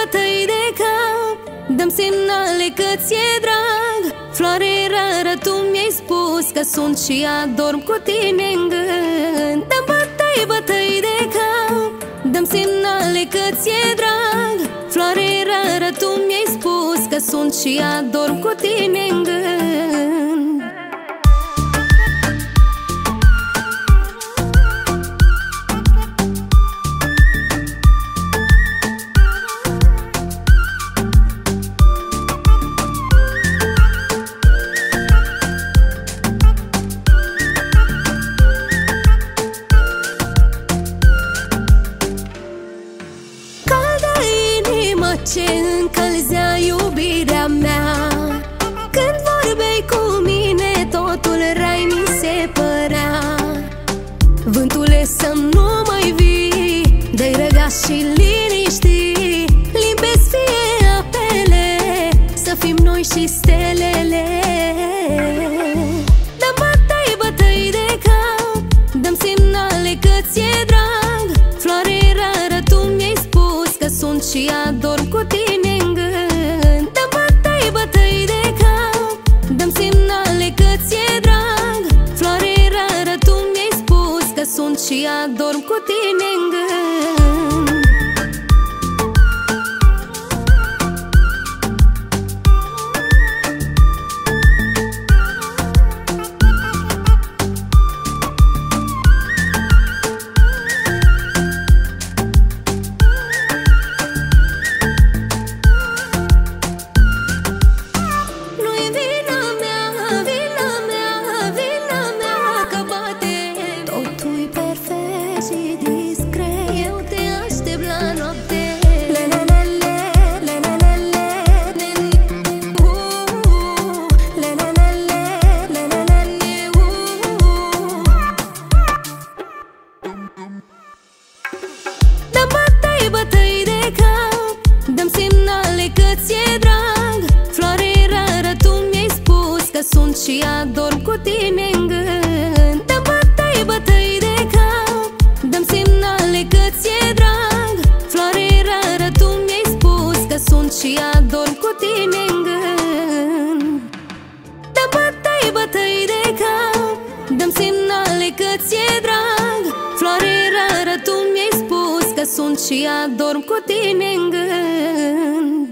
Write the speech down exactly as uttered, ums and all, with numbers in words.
bătăi de cap, dăm semnale că ți-e drag. Floare rară, tu mi-ai spus că sunt și adorm cu tine în gând. Dăm bătăi, bătăi de cap, dăm semnale că ți-e drag. Floare rară, tu mi-ai spus că sunt și adorm cu tine în gând. Ce încălzea iubirea mea, când vorbeai cu mine, totul rai mi se părea. Vântule, să-mi nu mai vii, dă-i răgaz și liniști, limpezi fie apele, să fim noi și stelele. Dăm bătăi, bătăi de cap, dăm semnale că ți-e drag. Floare rară, tu mi-ai spus că sunt și adorm cu tine în gând. Dăm bătăi, bătăi de cap, dăm semnale că ți-e drag. Floare rară, tu mi-ai spus că sunt și adorm cu tine în gând. Dăm semnale că ți-e drag. Floare rară, tu mi-ai spus că sunt și adorm cu tine în gând. Dăm bătăi, bătăi de cap, dăm semnale că ți-e drag. Floare rară, tu mi-ai spus că sunt și adorm cu tine în gând. Dăm bătăi, bătăi de cap, dăm semnale că ți-e drag. Floare rară, tu mi-ai spus că sunt și adorm cu tine în gând.